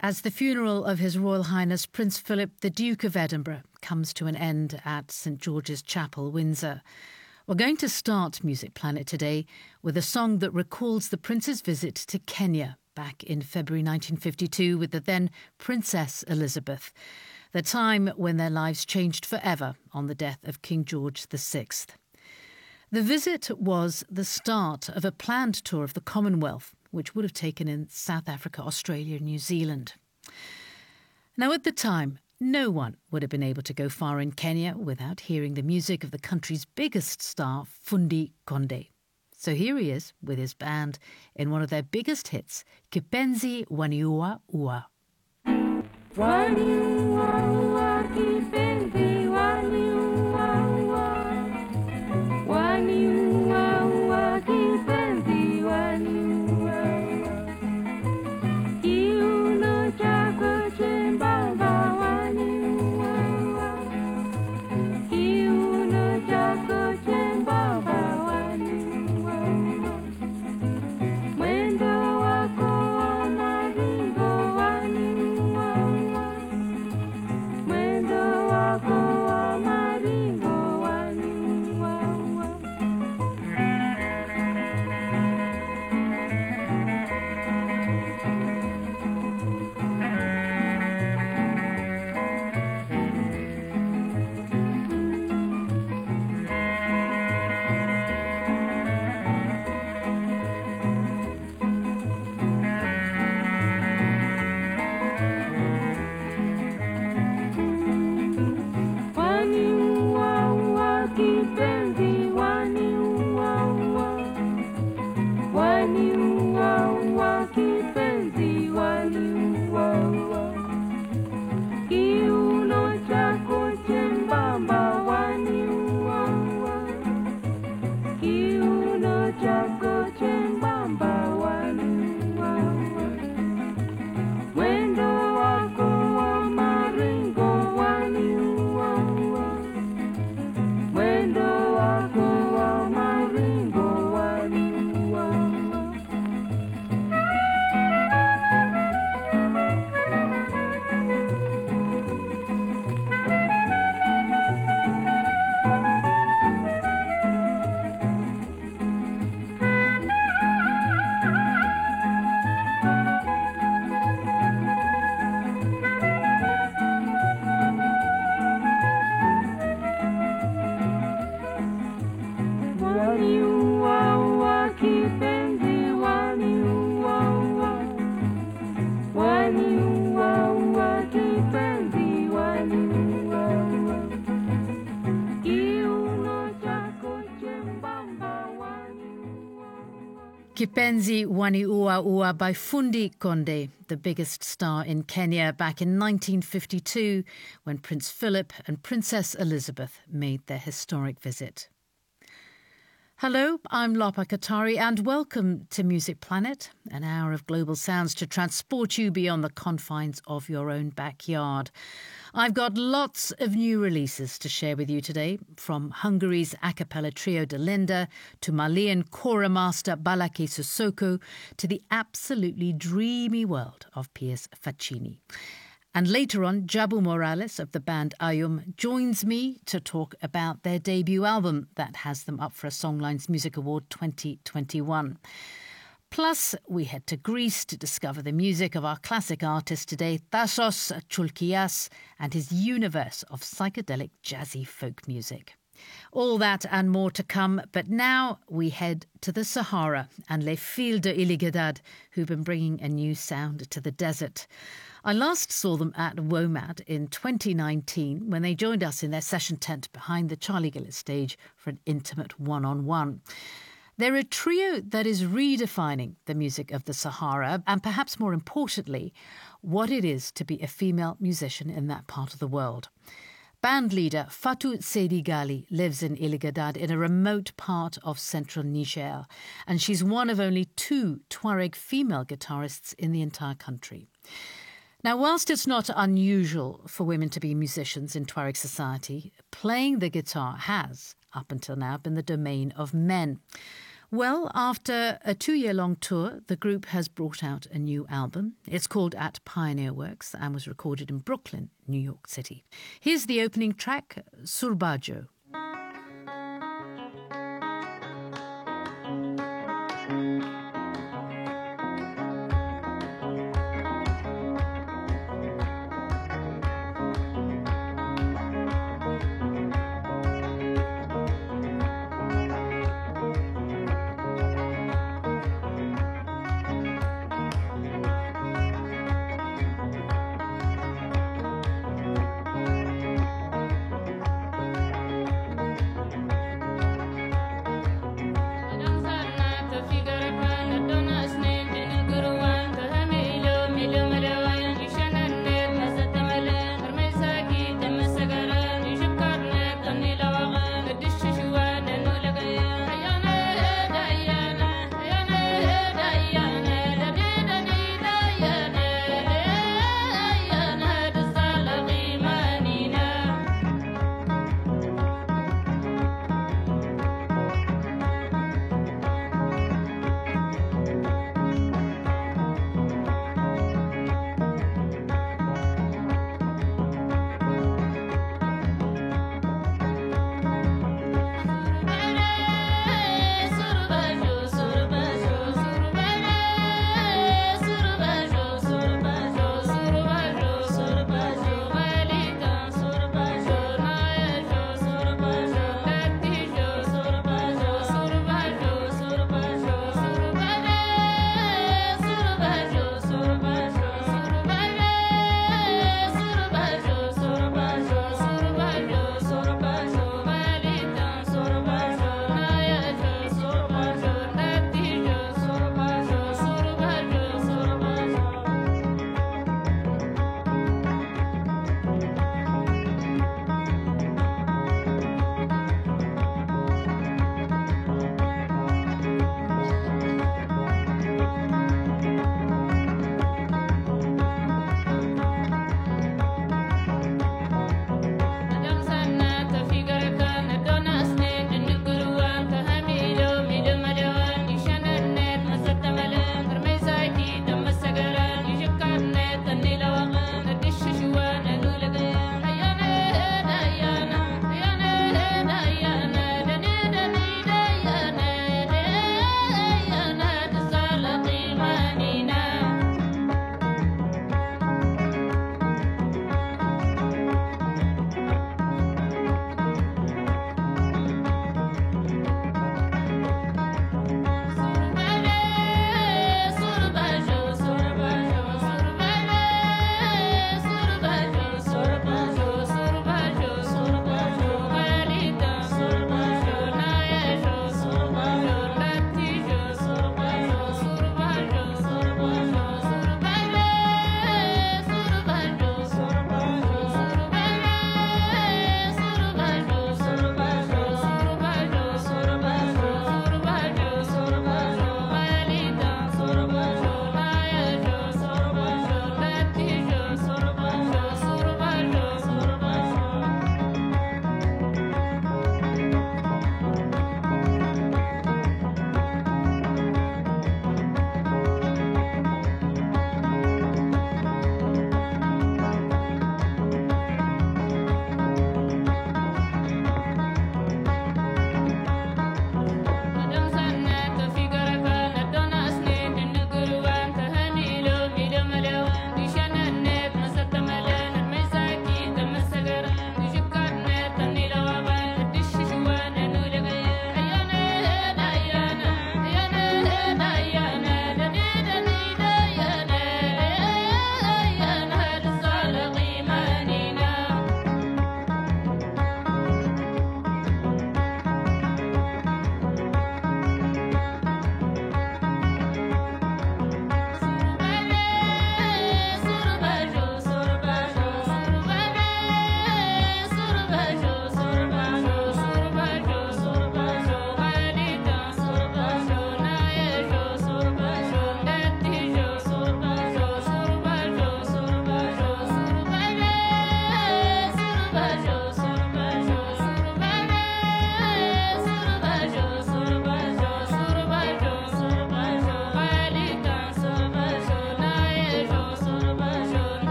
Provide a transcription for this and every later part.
As the funeral of His Royal Highness Prince Philip, the Duke of Edinburgh, comes to an end at St George's Chapel, Windsor, we're going to start Music Planet today with a song that recalls the Prince's visit to Kenya back in February 1952 with the then Princess Elizabeth, the time when their lives changed forever on the death of King George VI. The visit was the start of a planned tour of the Commonwealth, which would have taken in South Africa, Australia and New Zealand. Now, at the time, no one would have been able to go far in Kenya without hearing the music of the country's biggest star, Fundi Konde. So here he is with his band in one of their biggest hits, Kipenzi Waniua Ua. Kipenzi Waniua Ua by Fundi Konde, the biggest star in Kenya back in 1952 when Prince Philip and Princess Elizabeth made their historic visit. Hello, I'm Lopa Katari and welcome to Music Planet, an hour of global sounds to transport you beyond the confines of your own backyard. I've got lots of new releases to share with you today, from Hungary's a cappella trio Delinda to Malian kora master Balake Sissoko to the absolutely dreamy world of Piers Faccini. And later on, Jabu Morales of the band Ayum joins me to talk about their debut album that has them up for a Songlines Music Award 2021. Plus, we head to Greece to discover the music of our classic artist today, Tassos Choulkias, and his universe of psychedelic jazzy folk music. All that and more to come, but now we head to the Sahara and Les Filles de Iligadad, who've been bringing a new sound to the desert. I last saw them at WOMAD in 2019 when they joined us in their session tent behind the Charlie Gillett stage for an intimate one-on-one. They're a trio that is redefining the music of the Sahara and, perhaps more importantly, what it is to be a female musician in that part of the world. Band leader Fatou Seydi Ghali lives in Iligadad in a remote part of central Niger, and she's one of only 2 Tuareg female guitarists in the entire country. Now, whilst it's not unusual for women to be musicians in Tuareg society, playing the guitar has, up until now, been the domain of men. Well, after a 2-year-long tour, the group has brought out a new album. It's called At Pioneer Works and was recorded in Brooklyn, New York City. Here's the opening track, Surbajo.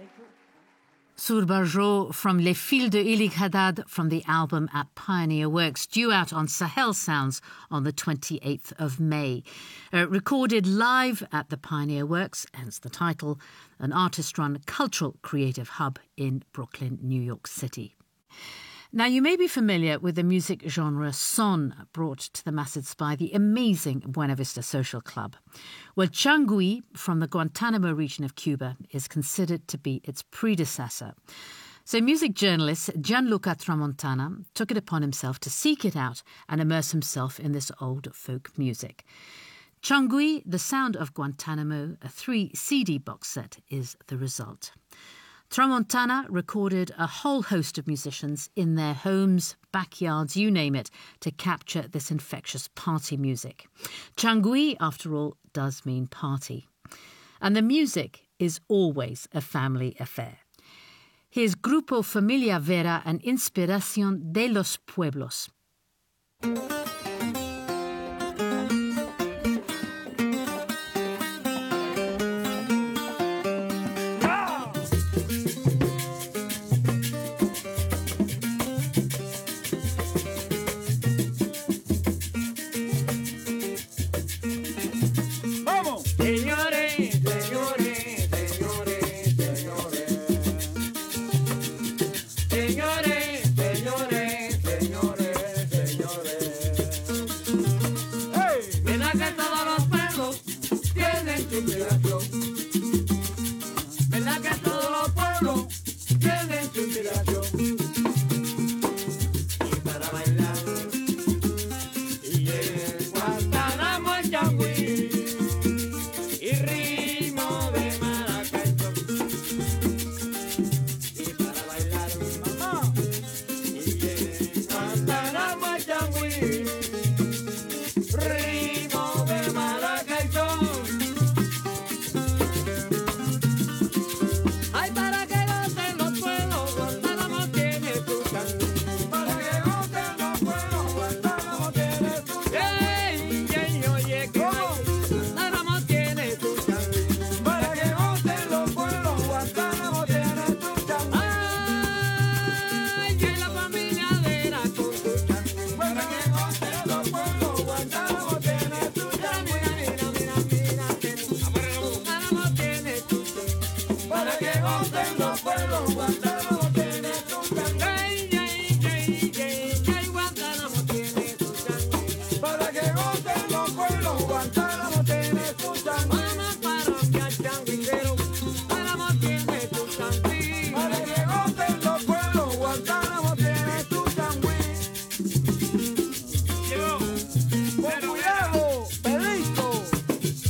Surbarjo from Les Fils de Ilig Haddad from the album At Pioneer Works, due out on Sahel Sounds on the 28th of May. Recorded live at the Pioneer Works, hence the title, an artist-run cultural creative hub in Brooklyn, New York City. Now, you may be familiar with the music genre son, brought to the masses by the amazing Buena Vista Social Club. Well, Changui, from the Guantanamo region of Cuba, is considered to be its predecessor. So music journalist Gianluca Tramontana took it upon himself to seek it out and immerse himself in this old folk music. Changui, The Sound of Guantanamo, a 3-CD box set, is the result. Tramontana recorded a whole host of musicians in their homes, backyards, you name it, to capture this infectious party music. Changui, after all, does mean party. And the music is always a family affair. Here's Grupo Familia Vera and Inspiración de los Pueblos.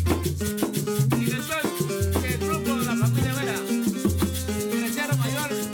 Mayor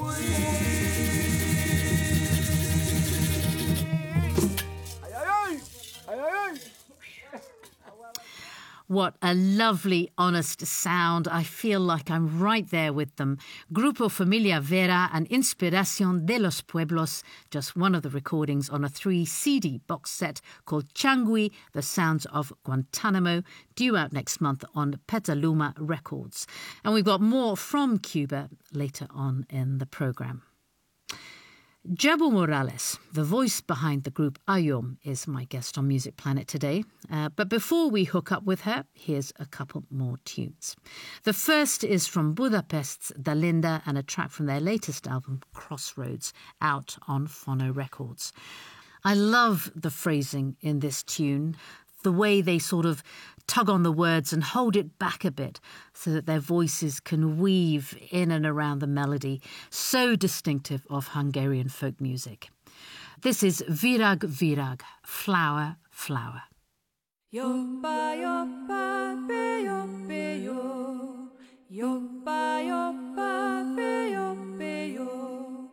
What a lovely, honest sound. I feel like I'm right there with them. Grupo Familia Vera and Inspiración de los Pueblos, just one of the recordings on a 3-CD box set called Changui, The Sounds of Guantanamo, due out next month on Petaluma Records. And we've got more from Cuba later on in the programme. Jabo Morales, the voice behind the group Ayom, is my guest on Music Planet today. But before we hook up with her, here's a couple more tunes. The first is from Budapest's Dalinda and a track from their latest album, Crossroads, out on Phono Records. I love the phrasing in this tune, the way they sort of tug on the words and hold it back a bit so that their voices can weave in and around the melody, so distinctive of Hungarian folk music. This is Virag Virag, Flower, Flower. Jobba, jobba, be, jobbe, jo. Jobba, jobba, be, jobbe, jo.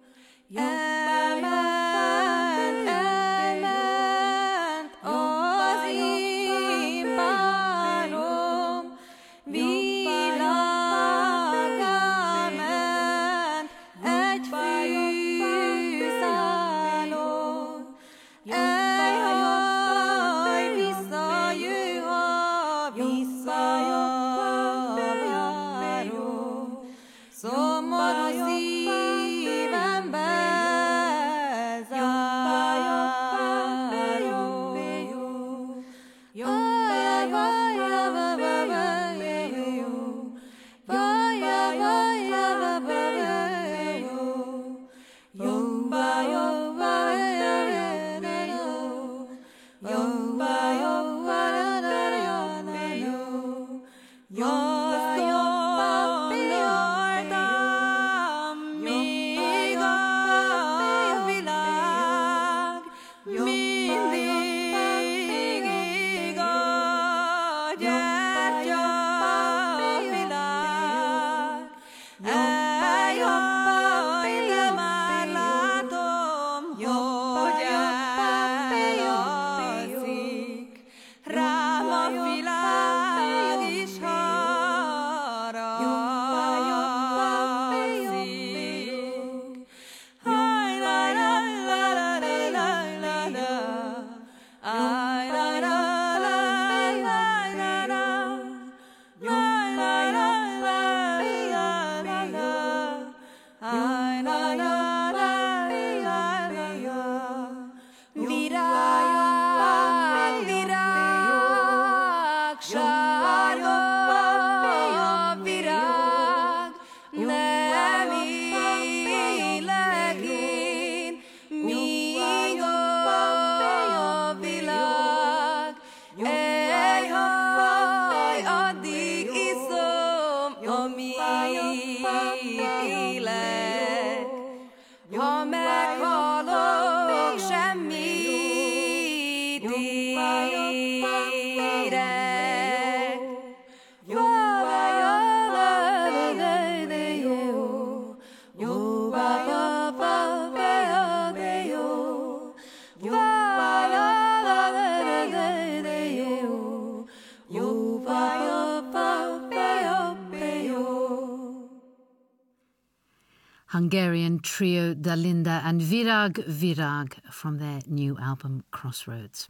Hungarian trio Dalinda and Virag Virag from their new album Crossroads.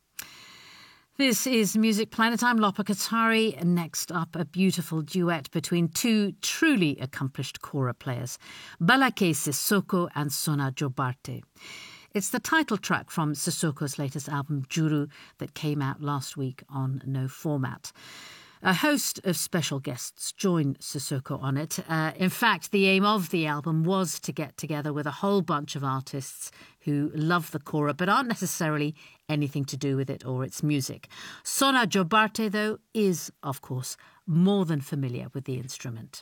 This is Music Planet. I'm Lopa Katari. Next up, a beautiful duet between two truly accomplished kora players, Balake Sissoko and Sona Jobarte. It's the title track from Sissoko's latest album, Juru, that came out last week on No Format. A host of special guests join Sissoko on it. In fact, the aim of the album was to get together with a whole bunch of artists who love the kora but aren't necessarily anything to do with it or its music. Sona Jobarte, though, is, of course, more than familiar with the instrument.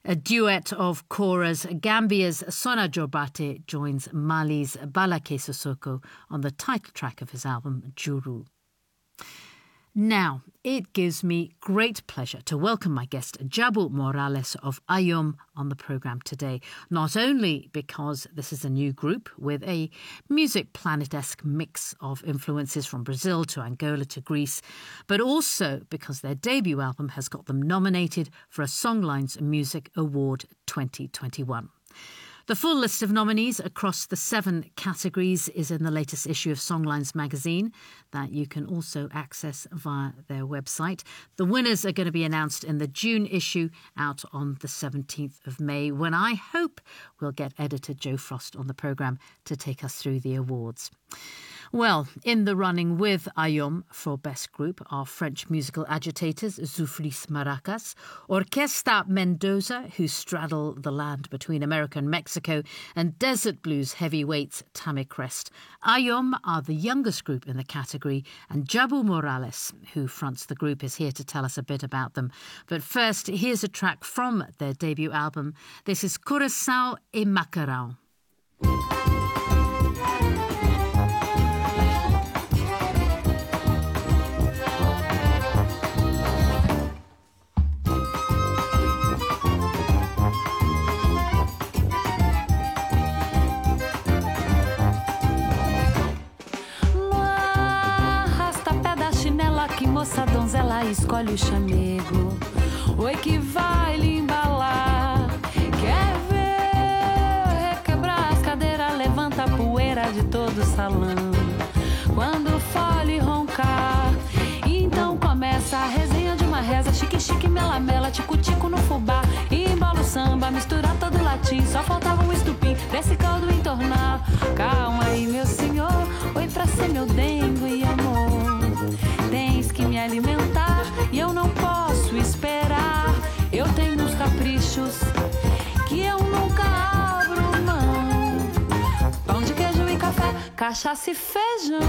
A duet of Kora's Gambia's Sona Jobate joins Mali's Balake Sissoko on the title track of his album, Juru. Now, it gives me great pleasure to welcome my guest, Jabu Morales of Ayom, on the programme today. Not only because this is a new group with a Music Planet-esque mix of influences from Brazil to Angola to Greece, but also because their debut album has got them nominated for a Songlines Music Award 2021. The full list of nominees across the 7 categories is in the latest issue of Songlines magazine that you can also access via their website. The winners are going to be announced in the June issue out on the 17th of May, when I hope we'll get editor Joe Frost on the programme to take us through the awards. Well, in the running with Ayom for Best Group are French musical agitators Zouflis Maracas, Orquesta Mendoza, who straddle the land between America and Mexico, and Desert Blues heavyweights Tammy Crest. Ayom are the youngest group in the category, and Jabu Morales, who fronts the group, is here to tell us a bit about them. But first, here's a track from their debut album. This is Curaçao e Macarão. Moça donzela escolhe o chamego, oi que vai lhe embalar. Quer ver requebrar as cadeiras, levanta a poeira de todo o salão. Quando o fole roncar, então começa a resenha de uma reza. Chique-chique, mela-mela, tico-tico no fubá. Embala o samba, mistura todo latim. Só faltava um estupim, desse caldo entornar. Calma aí, meu senhor, oi pra ser meu dengo e amor. Tens que me alimentar e eu não posso esperar. Eu tenho uns caprichos que eu nunca abro mão. Pão de queijo e café, cachaça e feijão.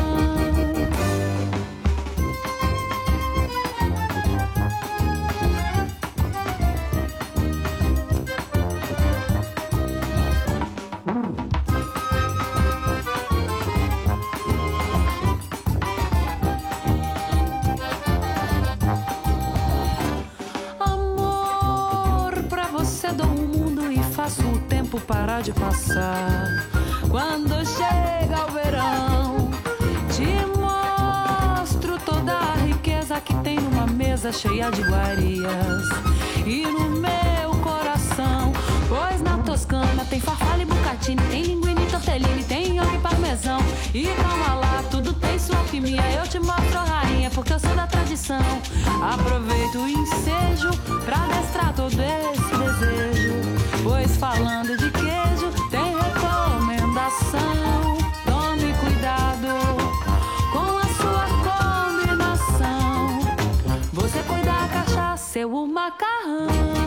Faço o tempo parar de passar. Quando chega o verão, te mostro toda a riqueza que tem numa mesa cheia de iguarias. E no meu coração, pois na Toscana tem farfalha e bucatini, tem linguine e tortellini, tem nhoque e parmesão. E calma lá, tudo tem sua alquimia. Eu te mostro, rainha, porque eu sou da tradição. Aproveito o ensejo pra mestrar todo esse desejo. Pois falando de queijo tem recomendação. Tome cuidado com a sua combinação. Você cuida a cachaça, eu o macarrão.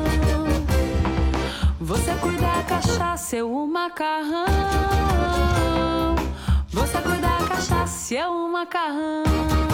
Você cuida a cachaça, eu o macarrão. Você cuida a cachaça, eu o macarrão.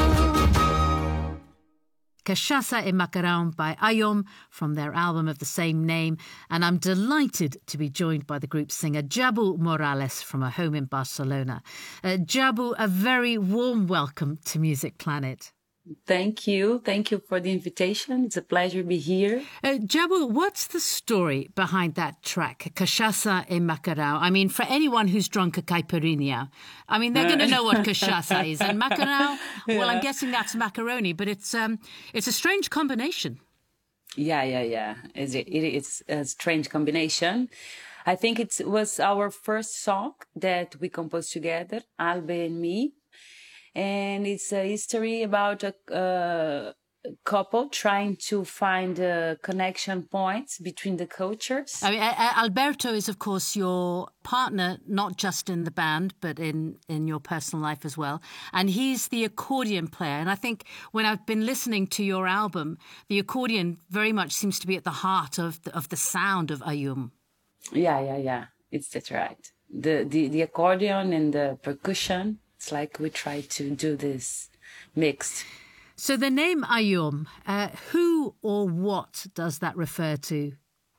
Cachaça e Macarão by Ayom from their album of the same name, and I'm delighted to be joined by the group's singer Jabu Morales from her home in Barcelona. Jabu, a very warm welcome to Music Planet. Thank you for the invitation. It's a pleasure to be here. Jabu, what's the story behind that track, Cachaça e Macarão? I mean, for anyone who's drunk a caipirinha, I mean, they're going to know what cachaça is. And macarão, well, I'm guessing that's macaroni, but it's a strange combination. Yeah. It's a strange combination. I think it was our first song that we composed together, Albe and me. And it's a history about a couple trying to find connection points between the cultures. I mean, Alberto is, of course, your partner, not just in the band, but in your personal life as well. And he's the accordion player. And I think when I've been listening to your album, the accordion very much seems to be at the heart of the sound of Ayom. Yeah. That's right. The accordion and the percussion. It's like we try to do this mixed. So the name Ayom, who or what does that refer to?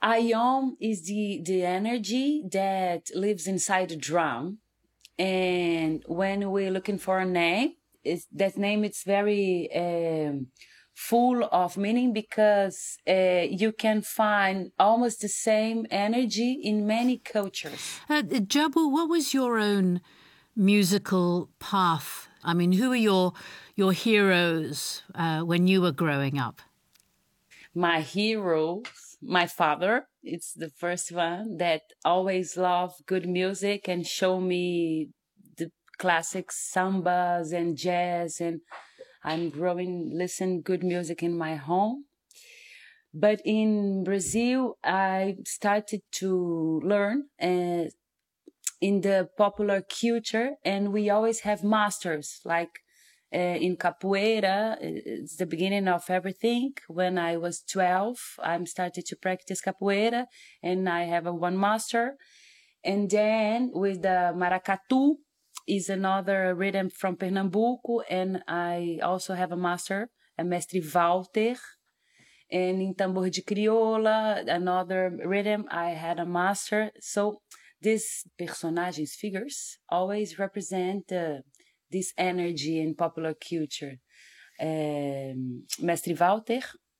Ayom is the energy that lives inside the drum. And when we're looking for a name, that name is very full of meaning because you can find almost the same energy in many cultures. Jabu, what was your own musical path? I mean, who were your heroes when you were growing up? My hero, my father, it's the first one that always loved good music and show me the classic sambas and jazz, and I'm listen good music in my home. But in Brazil, I started to learn in the popular culture, and we always have masters, like in capoeira. It's the beginning of everything. When I was 12, I started to practice capoeira, and I have one master. And then with the maracatu is another rhythm from Pernambuco, and I also have a master, a mestre Walter. And in tambor de crioula, another rhythm, I had a master. So these personagens, figures, always represent this energy in popular culture. Mestre Walter,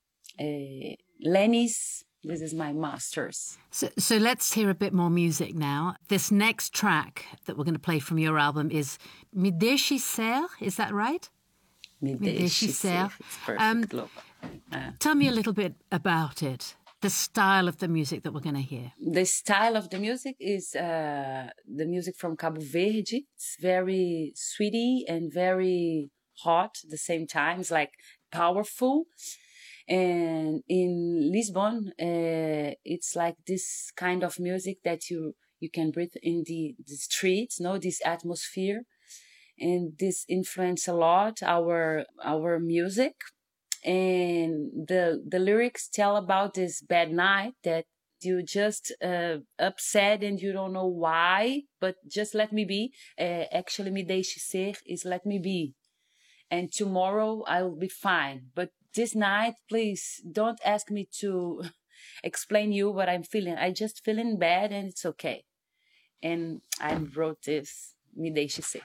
Lenis, this is my masters. So let's hear a bit more music now. This next track that we're going to play from your album is Me Deixe Ser, is that right? Me Deixe Ser. It's perfect, look. Tell me a little bit about it. The style of the music that we're going to hear. The style of the music is the music from Cabo Verde. It's very sweety and very hot at the same time. It's like powerful. And in Lisbon, it's like this kind of music that you can breathe in the streets, this atmosphere. And this influence a lot our music. And the lyrics tell about this bad night that you just upset and you don't know why, but just let me be. Actually, me deixe ser is let me be. And tomorrow I will be fine. But this night, please don't ask me to explain you what I'm feeling. I just feeling bad and it's okay. And I wrote this, me deixe ser.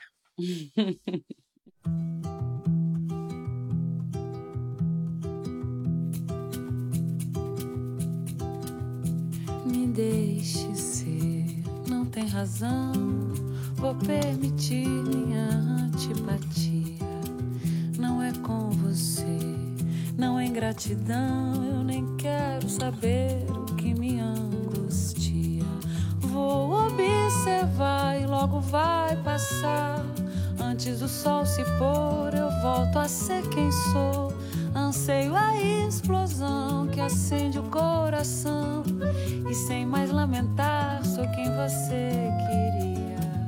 Me deixe ser, não tem razão. Vou permitir minha antipatia. Não é com você, não é ingratidão. Eu nem quero saber o que me angustia. Vou observar e logo vai passar. Antes do sol se pôr, eu volto a ser quem sou. Anseio a explosão que acende o coração. E sem mais lamentar, sou quem você queria.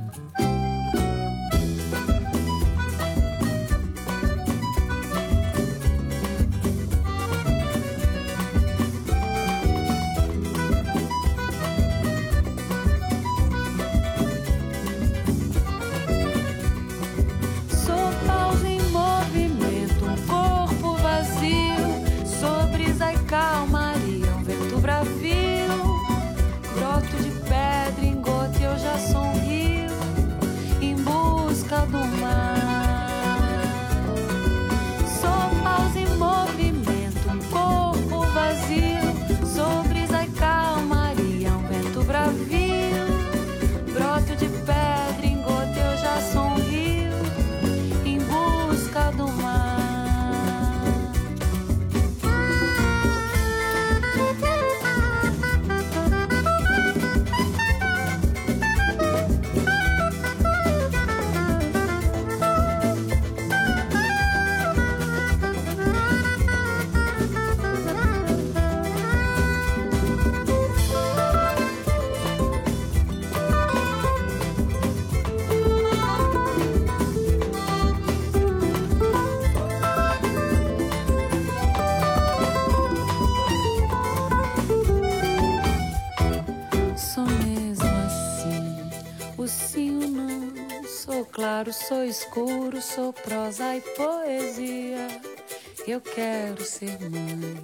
Claro, sou escuro, sou prosa e poesia. Eu quero ser mãe,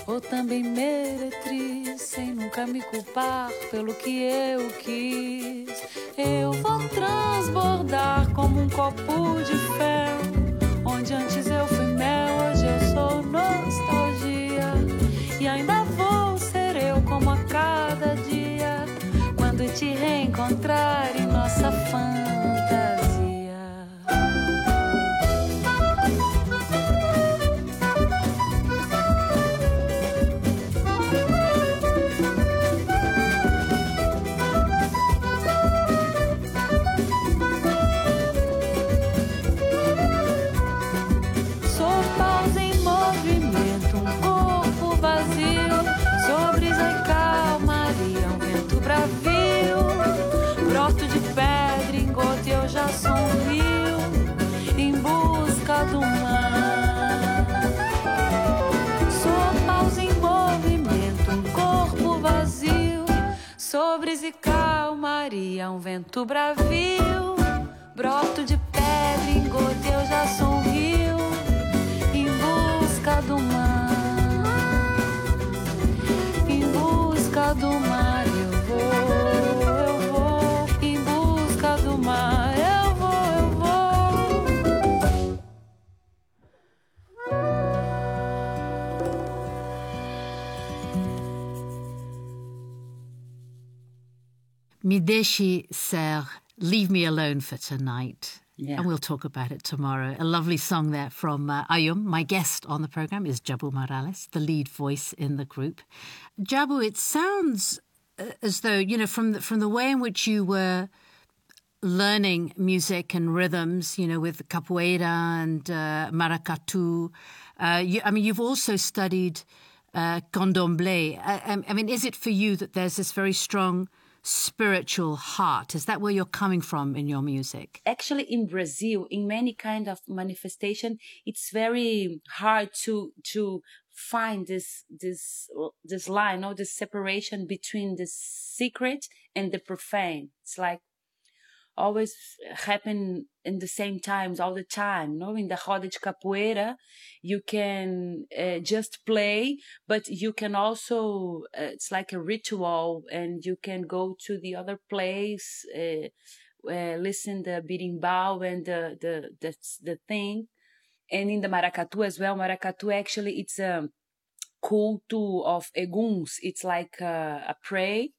Ou também meretriz, sem nunca me culpar pelo que eu quis. Eu vou transbordar como um copo de fel, onde antes eu fui mel, hoje eu sou nostalgia. E ainda vou ser eu como a cada dia, quando te reencontrar em nossa fantasia. Do mar. Sou pausa em movimento, um corpo vazio, sobres e calmaria, um vento bravio, broto de pedra em gota, eu já sou um rio, em busca do mar, em busca do mar eu vou, em busca do mar eu vou. Me deixe ser, leave me alone for tonight. Yeah. And we'll talk about it tomorrow. A lovely song there from Ayum. My guest on the programme is Jabu Morales, the lead voice in the group. Jabu, it sounds as though, you know, from the way in which you were learning music and rhythms, you know, with capoeira and maracatu. You've also studied candomblé. I mean, is it for you that there's this very strong spiritual heart? Is that where you're coming from in your music? Actually, in Brazil, in many kind of manifestation, it's very hard to find this line or this separation between the secret and the profane. It's like always happen in the same times all the time. You know, in the roda de capoeira, you can just play, but you can also, it's like a ritual, and you can go to the other place, listen the berimbau and the thing. And in the maracatu as well, maracatu actually it's a culto of eguns. It's like a prayer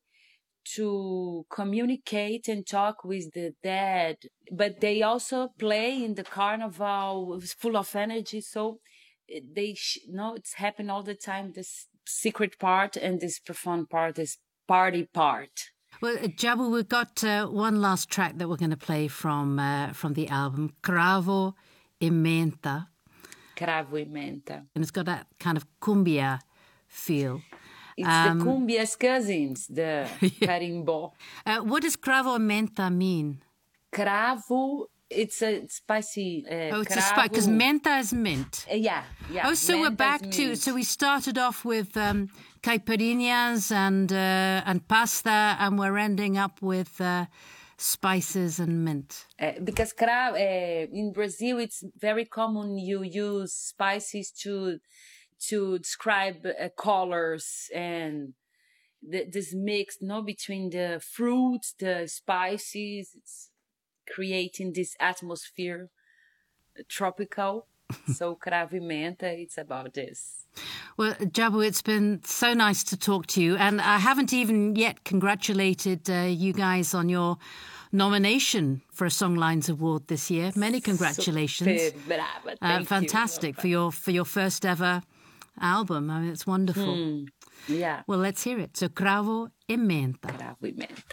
to communicate and talk with the dead, but they also play in the carnival. It's full of energy, so they it's happening all the time, this secret part and this profound part, this party part. Well, Jabu, we've got one last track that we're going to play from the album, Cravo e Menta. Cravo e Menta. And it's got that kind of cumbia feel. It's the cumbia's cousins, the carimbó. What does cravo e menta mean? Cravo, it's a spicy. It's a spice, because menta is mint. Yeah. Oh, so we're back to. So we started off with caipirinhas and pasta, and we're ending up with spices and mint. Because cravo in Brazil, it's very common. You use spices to describe colors and this mix, between the fruits, the spices. It's creating this atmosphere, tropical. So Cravo e Menta, it's about this. Well, Jabu, it's been so nice to talk to you, and I haven't even yet congratulated you guys on your nomination for a Songlines Award this year. Many congratulations! Super brava. Thank fantastic you. for your first ever album. I mean, it's wonderful. Yeah. Well, let's hear it. So, Cravo e Menta. Cravo e Menta.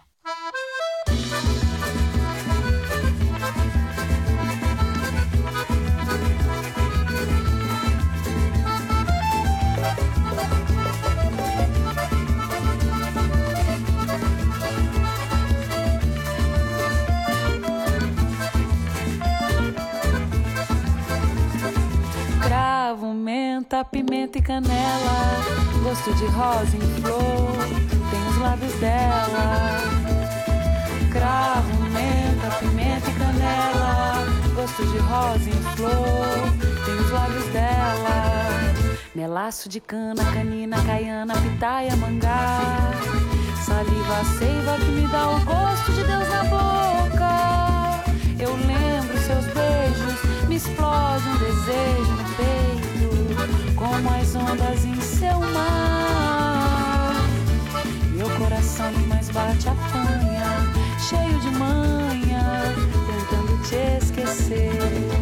Cravo, menta, pimenta e canela, gosto de rosa em flor, tem os lábios dela. Cravo, menta, pimenta e canela, gosto de rosa em flor, tem os lábios dela. Melaço de cana, canina, caiana, pitaia, mangá. Saliva, seiva que me dá o gosto de Deus na boca. Eu lembro seus beijos, me explode um desejo no peito, como as ondas em seu mar. Meu coração mais bate apanha, cheio de manha, tentando te esquecer.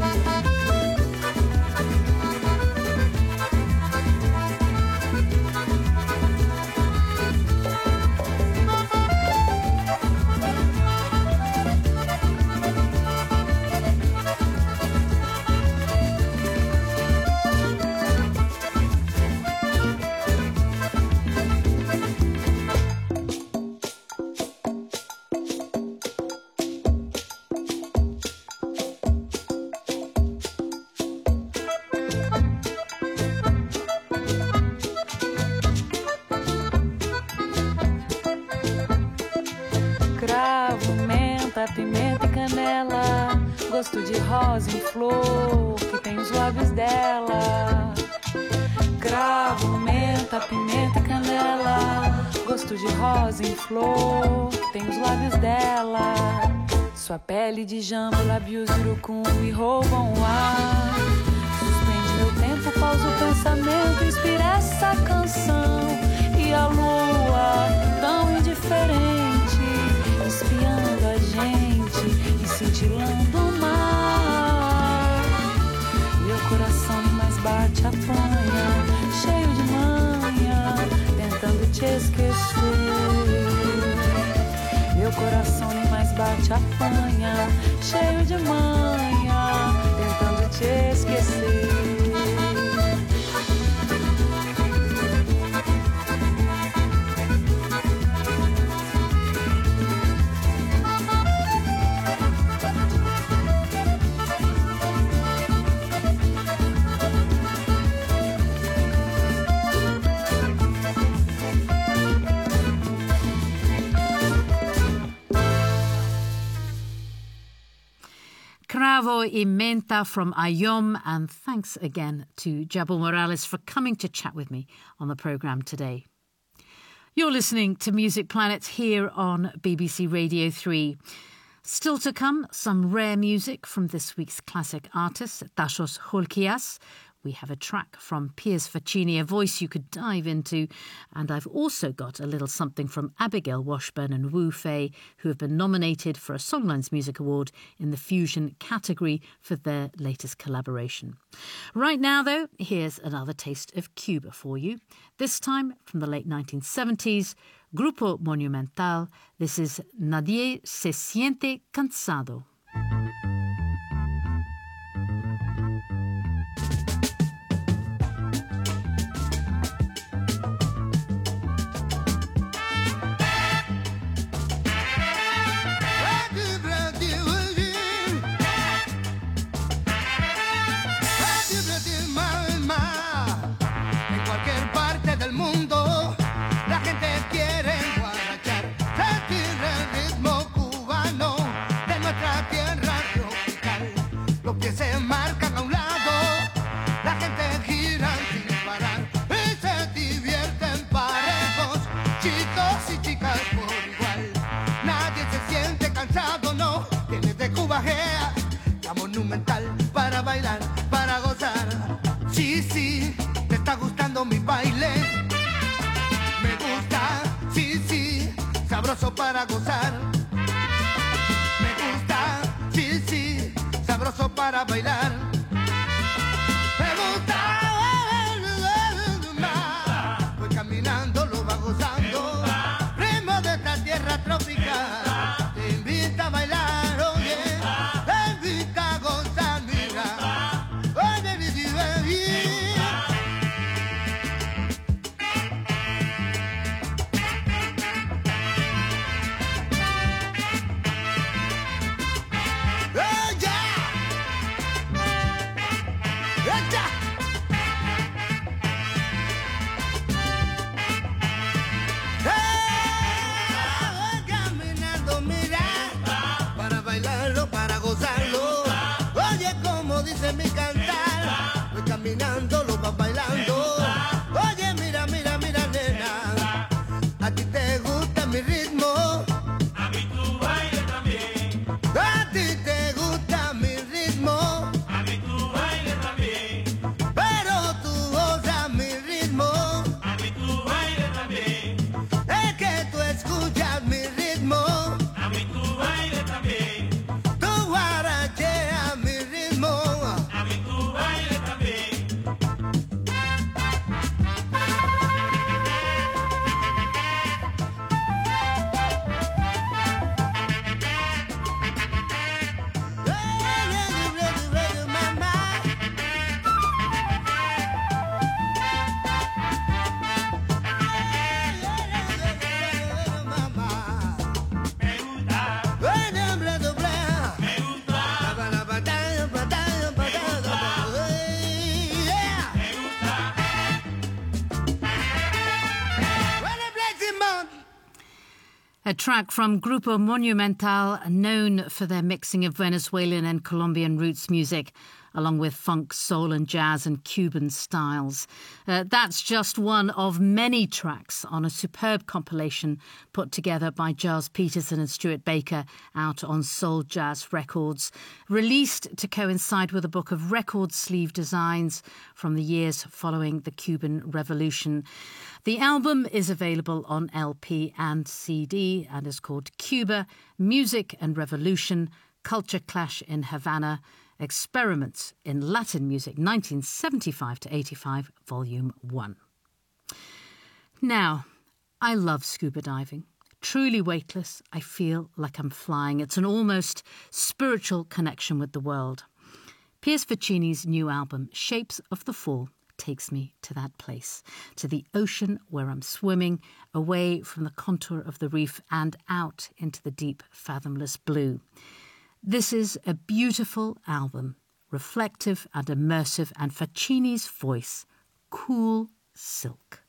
Pimenta e canela, gosto de rosa em flor que tem os lábios dela. Cravo, menta, pimenta e canela, gosto de rosa em flor que tem os lábios dela. Sua pele de jambo, lábios de urucum me roubam o ar. Suspende meu tempo, pausa o pensamento, inspira essa canção. E a lua, tão indiferente, espiando a gente e cintilando o mar. Meu coração mais bate apanha, cheio de manha, tentando te esquecer. Meu coração mais bate apanha, cheio de manha, tentando te esquecer. Cravo y Menta from Ayom, and thanks again to Jabal Morales for coming to chat with me on the programme today. You're listening to Music Planet here on BBC Radio 3. Still to come, some rare music from this week's classic artist, Tassos Cholkias. We have a track from Piers Faccini, a voice you could dive into. And I've also got a little something from Abigail Washburn and Wu Fei, who have been nominated for a Songlines Music Award in the Fusion category for their latest collaboration. Right now, though, here's another taste of Cuba for you. This time from the late 1970s, Grupo Monumental. This is Nadie se siente cansado. Para bailar, para gozar. Sí, sí, te está gustando mi baile. Me gusta, sí, sí, sabroso para gozar. Me gusta, sí, sí, sabroso para bailar. Me gusta, voy caminando, lo va gozando. Ritmo de esta tierra tropical, te invita a bailar. Mi cantar, voy caminando, lo vas bailando. A track from Grupo Monumental, known for their mixing of Venezuelan and Colombian roots music, along with funk, soul and jazz and Cuban styles. That's just one of many tracks on a superb compilation put together by Giles Peterson and Stuart Baker out on Soul Jazz Records, released to coincide with a book of record sleeve designs from the years following the Cuban Revolution. The album is available on LP and CD and is called Cuba, Music and Revolution, Culture Clash in Havana, Experiments in Latin Music 1975 to 85, Volume 1. Now, I love scuba diving. Truly weightless, I feel like I'm flying. It's an almost spiritual connection with the world. Piers Faccini's new album, Shapes of the Fall, takes me to that place, to the ocean where I'm swimming, away from the contour of the reef and out into the deep, fathomless blue. This is a beautiful album, reflective and immersive, and Faccini's voice, cool silk.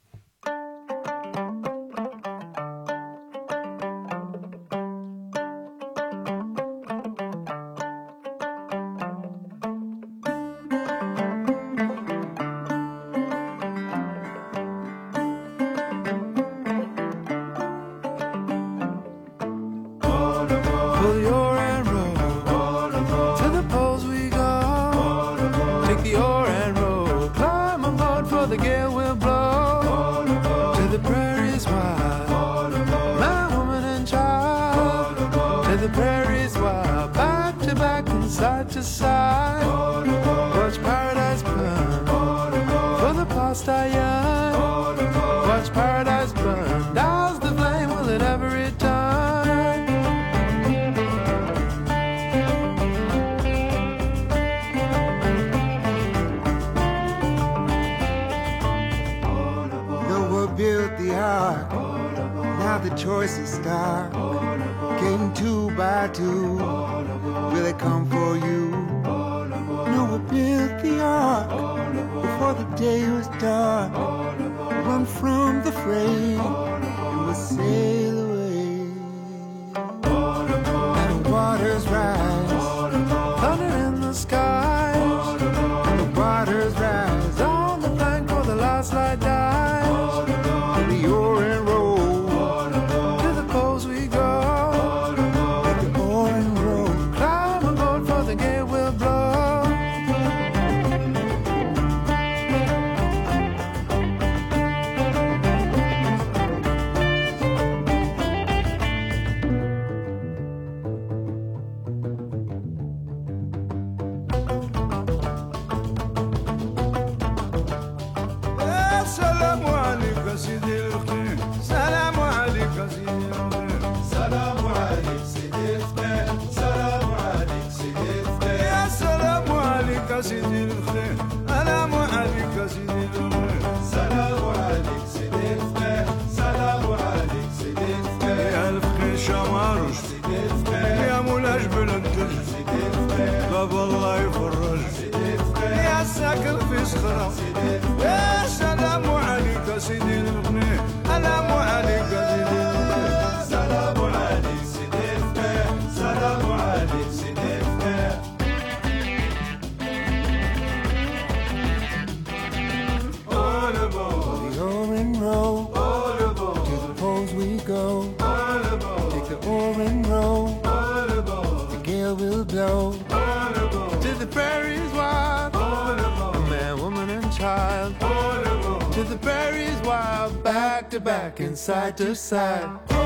Side to side,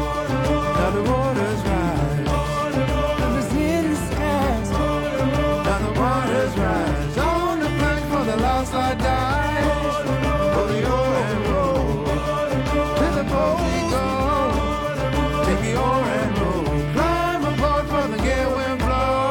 now the waters rise, and the city skies, now the waters rise, on the plank for the last light dies, for the oar and roll, to the boat we go, take the oar and roll, climb aboard for the gale wind blow.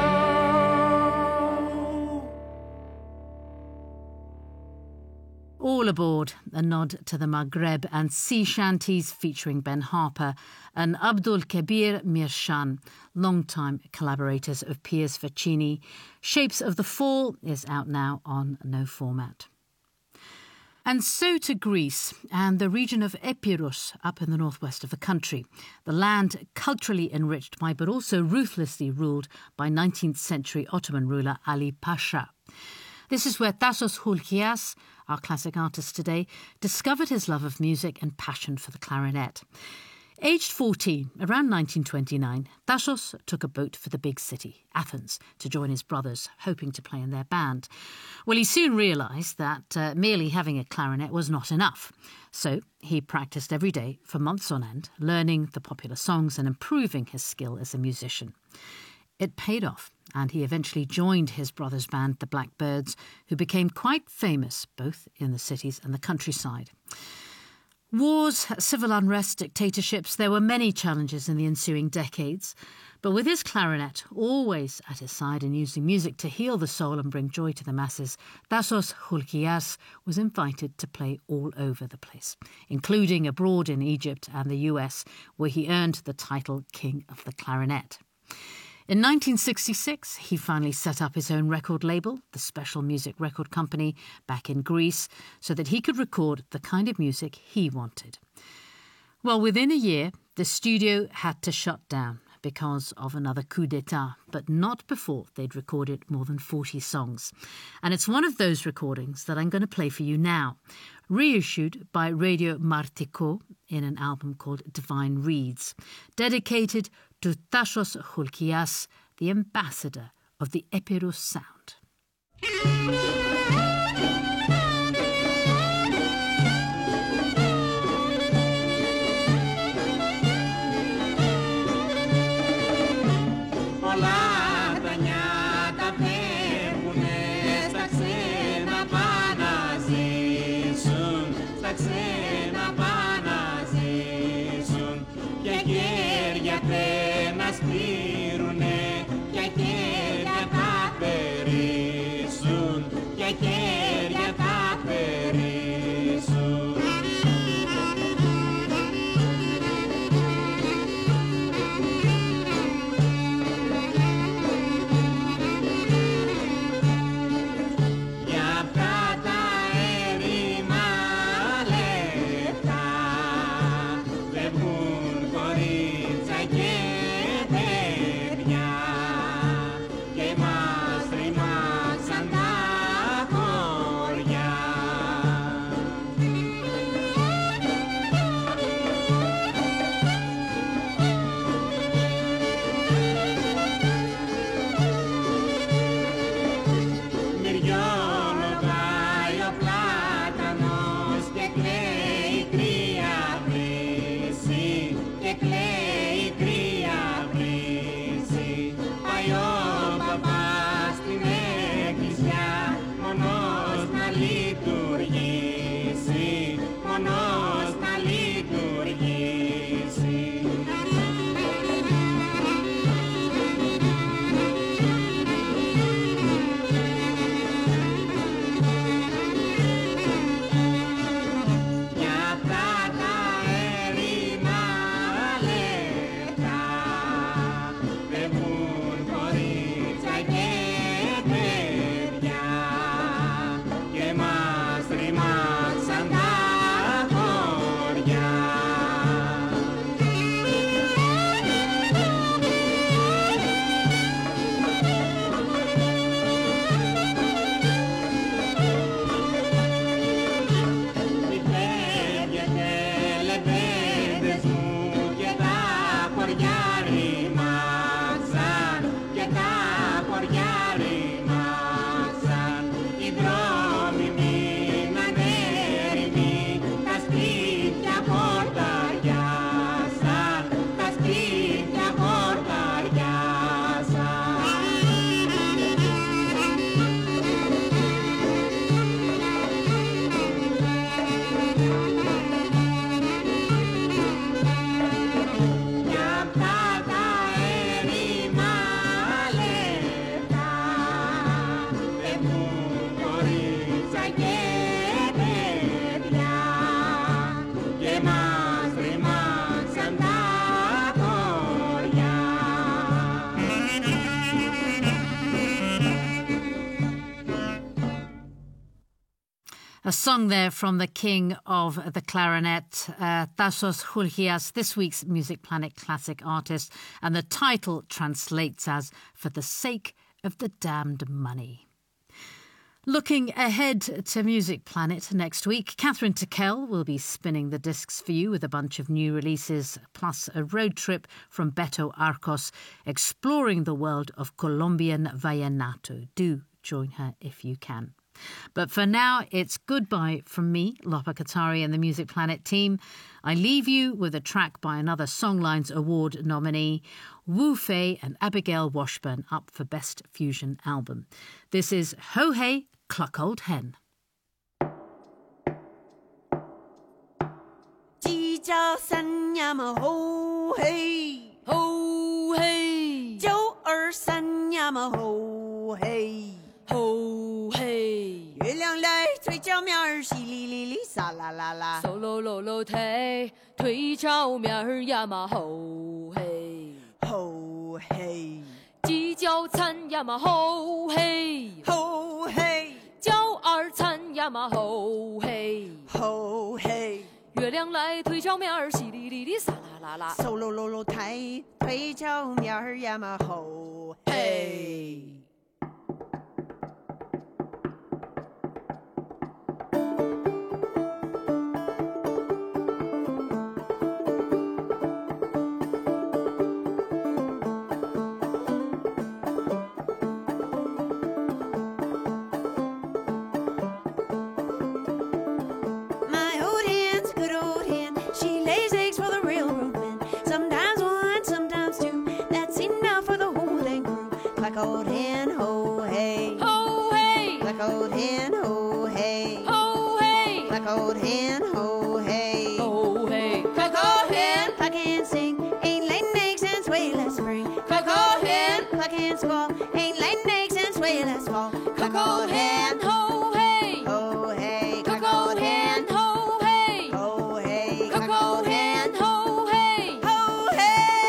All Aboard, a nod to the Maghreb and sea shanties featuring Ben Harper and Abdul Kabir Mirshan, long-time collaborators of Piers Faccini. Shapes of the Fall is out now on No Format. And so to Greece and the region of Epirus up in the northwest of the country, the land culturally enriched by but also ruthlessly ruled by 19th century Ottoman ruler Ali Pasha. This is where Tassos Hulkias, our classic artist today, discovered his love of music and passion for the clarinet. Aged 14, around 1929, Tassos took a boat for the big city, Athens, to join his brothers, hoping to play in their band. Well, he soon realised that merely having a clarinet was not enough. So he practised every day for months on end, learning the popular songs and improving his skill as a musician. It paid off, and he eventually joined his brother's band, the Blackbirds, who became quite famous both in the cities and the countryside. Wars, civil unrest, dictatorships, there were many challenges in the ensuing decades. But with his clarinet always at his side and using music to heal the soul and bring joy to the masses, Tassos Hulkias was invited to play all over the place, including abroad in Egypt and the US, where he earned the title King of the Clarinet. In 1966, he finally set up his own record label, the Special Music Record Company, back in Greece, so that he could record the kind of music he wanted. Well, within a year, the studio had to shut down because of another coup d'etat, but not before they'd recorded more than 40 songs. And it's one of those recordings that I'm going to play for you now, reissued by Radio Martiko in an album called Divine Reeds, dedicated to Tassos Hulkias, the ambassador of the Epirus sound. Κλαίει κρύα A song there from the king of the clarinet, Tassos Hulgias, this week's Music Planet Classic artist, and the title translates as For the Sake of the Damned Money. Looking ahead to Music Planet next week, Catherine Tickell will be spinning the discs for you with a bunch of new releases, plus a road trip from Beto Arcos, exploring the world of Colombian vallenato. Do join her if you can. But for now, it's goodbye from me, Lopa Katari, and the Music Planet team. I leave you with a track by another Songlines Award nominee, Wu Fei and Abigail Washburn, up for Best Fusion Album. This is Ho Hey, Cluck Old Hen. 鸡叫三呀嘛吼嘿， 吼嘿， 九二三呀嘛吼嘿， 吼嘿， 月亮来推脚面儿，淅沥沥沥撒啦啦啦， 嗖喽喽喽推，推着面儿呀嘛吼嘿， 吼嘿， 鸡叫餐呀嘛吼嘿， 吼嘿， 叫二餐呀嘛吼嘿， 吼嘿， 月亮来推着面儿，淅沥沥沥撒啦啦啦， 嗖喽喽喽抬，推脚面儿呀嘛吼嘿。Old hen, ho hey, ho hey, black old hen, ho hey, ho hey, black old hen, ho hey, ho hey, black old hen, cluck and sing, ain't laying eggs and sway last spring. Cluck old hen, cluck and squall, ain't laying eggs and sway last fall. Cluck old hen, ho hey, ho hey, cluck old hen, ho hey, ho hey, cluck old hen, ho hey, ho hey.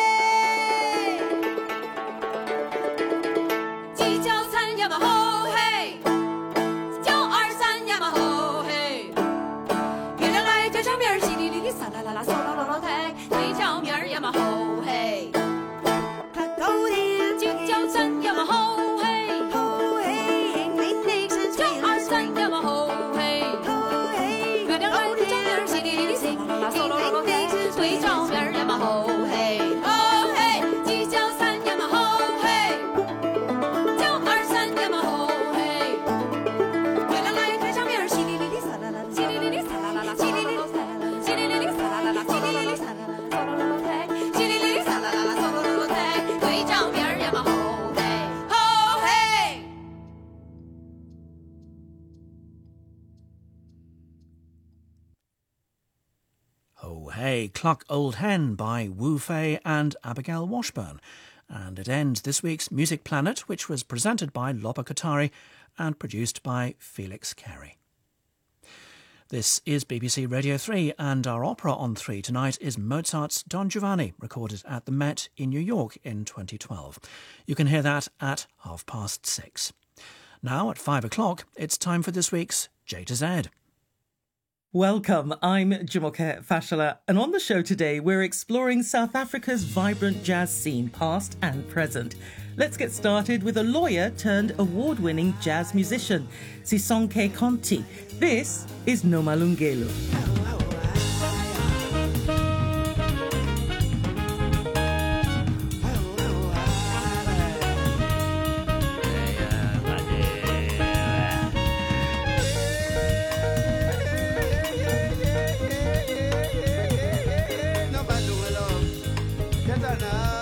鸡叫三呀嘛吼嘿，叫二三呀嘛吼嘿，月亮来对着面儿，淅沥沥沥撒啦啦啦，嗖喽喽喽抬，对着面儿呀嘛吼嘿， Cluck old hen, 鸡叫三呀嘛吼嘿， ho hey, ain't laying eggs and 叫 sway 二 last 三 spring. 呀嘛吼嘿， Ho hey, 月亮来对着面儿，淅沥沥沥撒啦啦啦，嗖喽喽喽抬，对着面儿呀嘛吼嘿，吼嘿，鸡叫三呀嘛吼嘿，叫二三呀嘛吼嘿，月亮来对着面儿，淅沥沥沥撒啦啦啦，淅沥沥沥撒啦啦啦，淅沥沥沥撒啦啦，淅沥沥沥撒啦啦啦，淅沥沥沥撒啦啦，嗖喽喽喽抬，淅沥沥沥撒啦啦啦，嗖喽喽喽抬，对着面儿呀嘛吼嘿，吼嘿。 Oh Hey, Cluck Old Hen by Wu Fei and Abigail Washburn. And it ends this week's Music Planet, which was presented by Lopa Katari and produced by Felix Carey. This is BBC Radio 3, and our opera on 3 tonight is Mozart's Don Giovanni, recorded at the Met in New York in 2012. You can hear that at 6:30. Now, at 5 o'clock, it's time for this week's J to Z. Welcome, I'm Jumoke Fashola, and on the show today we're exploring South Africa's vibrant jazz scene, past and present. Let's get started with a lawyer turned award-winning jazz musician, Sisonke Conti. This is Noma Lungelo. No, but do it all. Get on now.